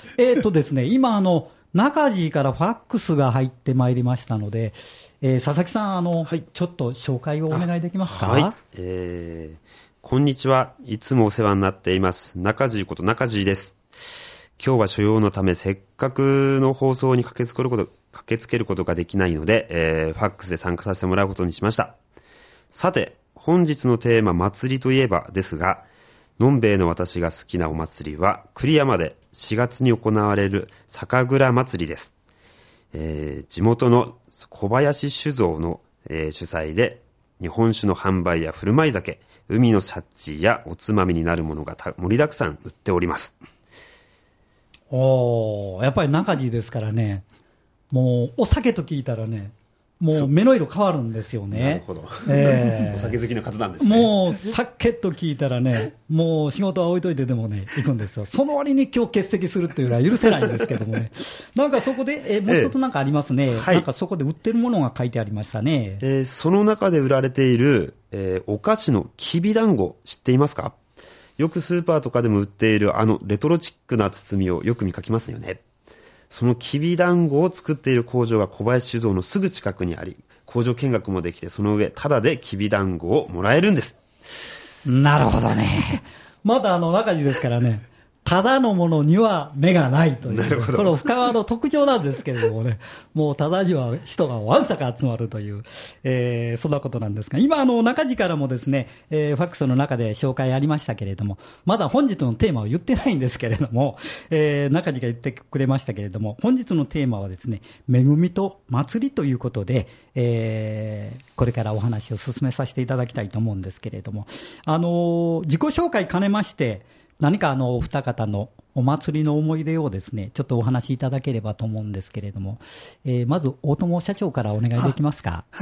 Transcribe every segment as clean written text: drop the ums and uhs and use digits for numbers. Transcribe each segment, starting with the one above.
ですね、今中地からファックスが入ってまいりましたので、佐々木さん、はい、ちょっと紹介をお願いできますか。 はい、こんにちは。いつもお世話になっています。中地こと中地です。今日は所用のため、せっかくの放送に駆けつけることができないので、ファックスで参加させてもらうことにしました。さて、本日のテーマ、祭りといえばですが、のんべえの私が好きなお祭りは、栗山で4月に行われる酒蔵祭りです。地元の小林酒造の、主催で、日本酒の販売や振る舞い酒、海の幸やおつまみになるものが盛りだくさん売っております。 やっぱり中地ですからね、もうお酒と聞いたらね、もう目の色変わるんですよね。 なるほど。お酒好きな方なんですね。 もう酒と聞いたらね、もう仕事は置いといてでもね、行くんですよ。その割に今日欠席するっていうのは許せないんですけどもね。なんかそこで、もう一つなんかありますね。なんかそこで売ってるものが書いてありましたね。 その中で売られている、お菓子のきびだんご知っていますか？よくスーパーとかでも売っているレトロチックな包みをよく見かけますよね。そのきびだんごを作っている工場が小林酒造のすぐ近くにあり、工場見学もできて、その上、タダできびだんごをもらえるんです。 なるほどね。まだ中地ですからね、ただのものには目がないという、 なるほど。 この深川の特徴なんですけれどもね、もうただには人がわんさか集まるという、そんなことなんですが、今中地からもですね、ファックスの中で紹介ありましたけれども、まだ本日のテーマを言ってないんですけれども、中地が言ってくれましたけれども、本日のテーマはですね、恵みと祭りということで、これからお話を進めさせていただきたいと思うんですけれども、自己紹介兼ねまして、何かお二方のお祭りの思い出をですね、ちょっとお話しいただければと思うんですけれども、まず大友社長からお願いできますか。 はい。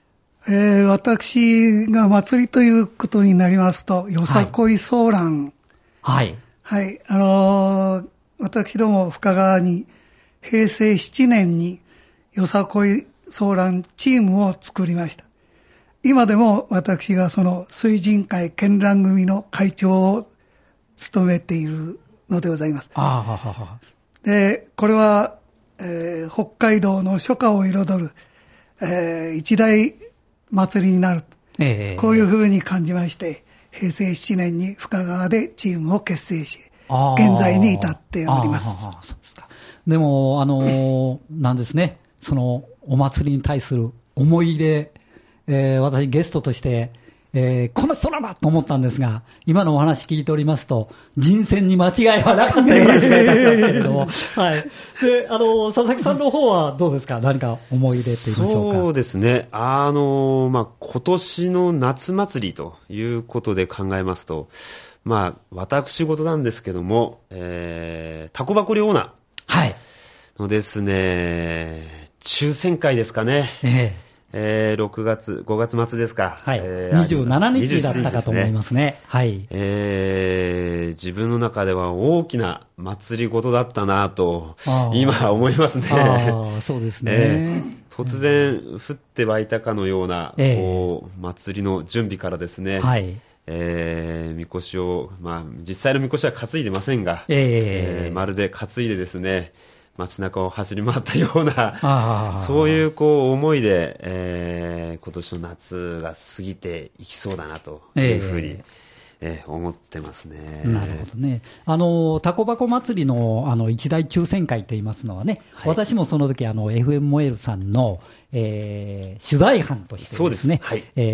私が祭りということになりますと、よさこいソーラン。 はい。 はい。私ども深川に平成7年によさこいソーランチームを作りました。今でも私がその水神会絢爛組の会長を務めているのでございます。で、これは、北海道の初夏を彩る、一大祭りになる、こういうふうに感じまして、平成7年に深川でチームを結成し、現在に至っております。 そうですか。でも、なんですね、そのお祭りに対する思い入れ、私ゲストとして、この人らだと思ったんですが、今のお話聞いておりますと、人選に間違いはなかったような気がいたしますけれども、はい。で、佐々木さんの方はどうですか？何か思い出って言いましょうか。 そうですね。今年の夏祭りということで考えますと、私事なんですけども、タコ箱りオーナー。 はい。 のですね、抽選会ですかね。5月末ですか。 はい。27日だったかと思いますね。はい。 自分の中では大きな祭り事だったなと、今思いますね。 そうですね。 突然降って湧いたかのような、祭りの準備からですね。はい。みこしを、実際のみこしは担いでませんが、まるで担いでですね、街中を走り回ったような、そういう思いで、今年の夏が過ぎていきそうだなというふうに、思ってますね。 なるほどね。タコ箱祭りの一大抽選会といいますのはね、はい、私もその時FM モエルさんの、取材班としてですね、はい、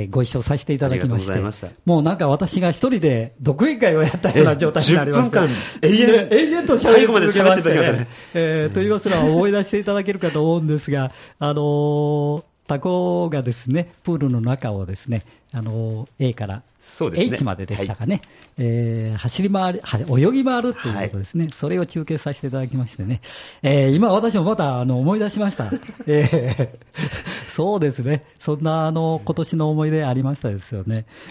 ご一緒させていただきまして、もうなんか私が一人で独演会をやったような状態になりました。 10分間永遠と最後まで喋っていただきましたね。と言いますのは思い出していただけるかと思うんですが、タコがですね、プールの中をですね、A から、H まででしたかね、走り回る、泳ぎ回るということですね、それを中継させていただきましてね、今私もまた思い出しました。そうですね、そんな今年の思い出ありましたですよね。